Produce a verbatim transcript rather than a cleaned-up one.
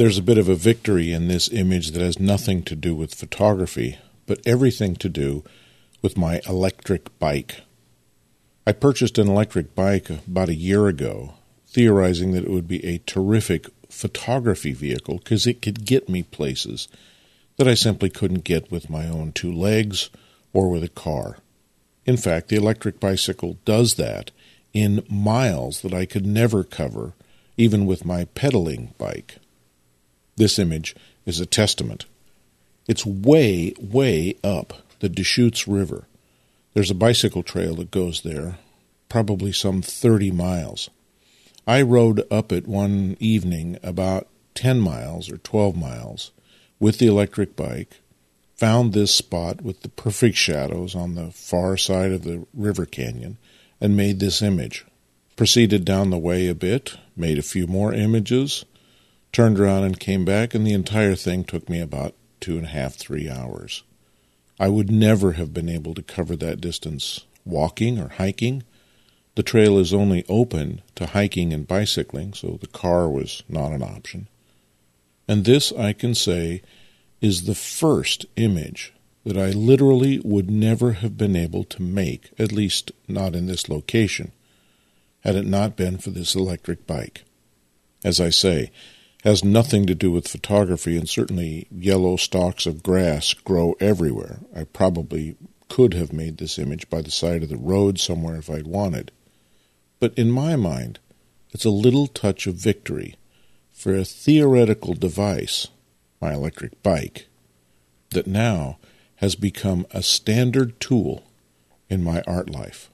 There's a bit of a victory in this image that has nothing to do with photography, but everything to do with my electric bike. I purchased an electric bike about a year ago, theorizing that it would be a terrific photography vehicle because it could get me places that I simply couldn't get with my own two legs or with a car. In fact, the electric bicycle does that in miles that I could never cover, even with my pedaling bike. This image is a testament. It's way, way up the Deschutes River. There's a bicycle trail that goes there, probably some thirty miles. I rode up it one evening about ten miles or twelve miles with the electric bike, found this spot with the perfect shadows on the far side of the river canyon, and made this image. Proceeded down the way a bit, made a few more images, turned around and came back, and the entire thing took me about two and a half, three hours. I would never have been able to cover that distance walking or hiking. The trail is only open to hiking and bicycling, so the car was not an option. And this, I can say, is the first image that I literally would never have been able to make, at least not in this location, had it not been for this electric bike. As I say, has nothing to do with photography, and certainly yellow stalks of grass grow everywhere. I probably could have made this image by the side of the road somewhere if I'd wanted. But in my mind, it's a little touch of victory for a theoretical device, my electric bike, that now has become a standard tool in my art life.